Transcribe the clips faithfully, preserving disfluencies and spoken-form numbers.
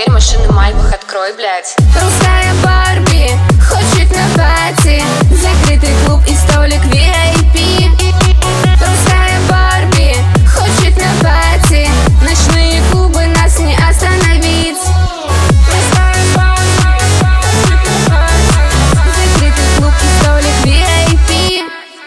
дверь машины Майбах открой, блядь. Русская Барби хочет на пати, закрытый клуб и столик ви ай пи. Русская Барби хочет на пати, ночные клубы нас не остановить. Закрытый клуб и столик ви ай пи.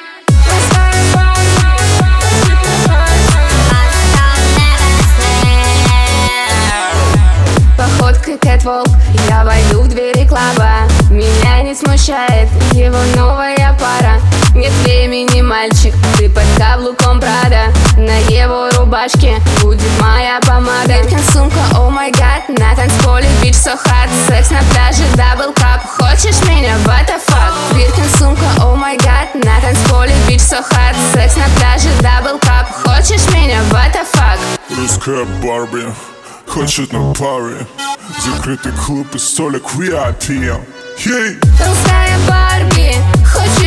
Походкой кэтволк я войду в двери клаба. Меня не смущает его новая пара. Нет времени, мальчик, ты под каблуком Прада. На его рубашке будет моя помада. Биркин сумка, о май гад, на танцполе бич so hot. Секс на пляже, дабл кап, хочешь меня, what the fuck? Биркин сумка, о май гад, на танцполе бич so hot. Секс на пляже, дабл кап, хочешь меня, what the fuck? Русская Барби хочет на паре, закрытый клуб и столик ви ай пи. Hey! Русская Барби хочет